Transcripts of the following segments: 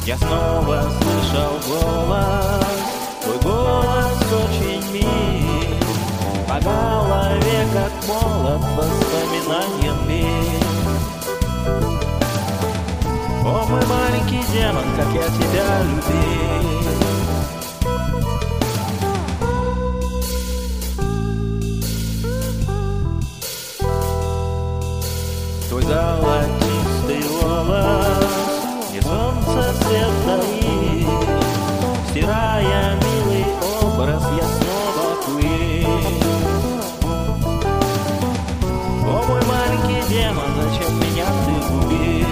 Я снова слышал голос, твой голос очень мил. По голове, как молот, воспоминанием бил. О, мой маленький демон, как я тебя любил. Твой золотистый волос, мне солнце свет дарит. Стирая милый образ, я снова Куин. О, мой маленький демон, зачем меня ты убил?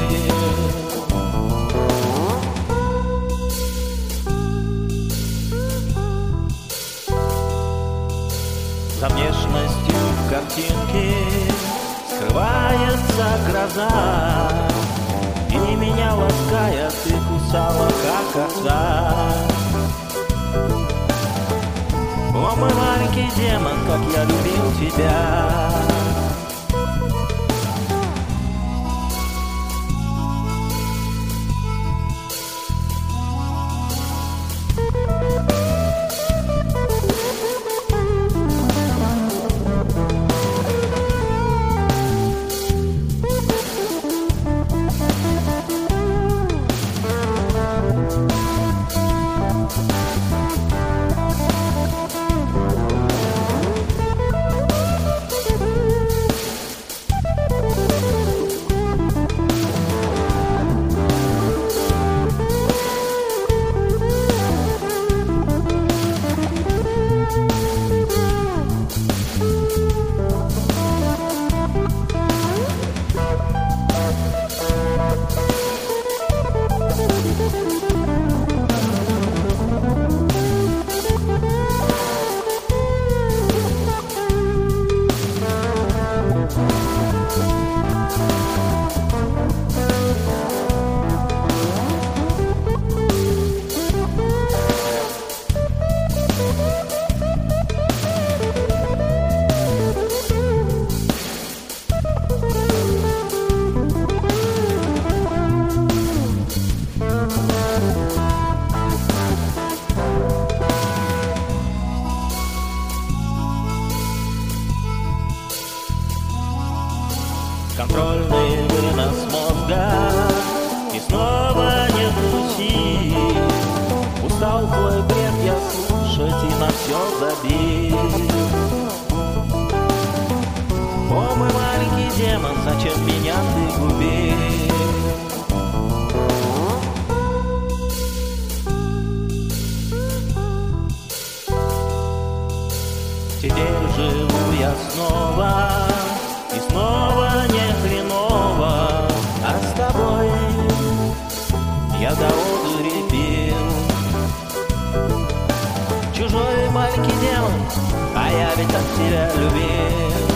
За внешностью картинки скрывается гроза, и меня лаская ты кусала, как овца. О, мой маленький демон, как я любил тебя. Контрольный вынос мозга, и снова нет пути. Устал твой бред я слушать и на все забил. О, мой маленький демон, зачем меня ты губил? Теперь живу я снова, и снова не хреново, а с тобой я до одури пил. Чужой маленький демон, а я ведь так тебя любил.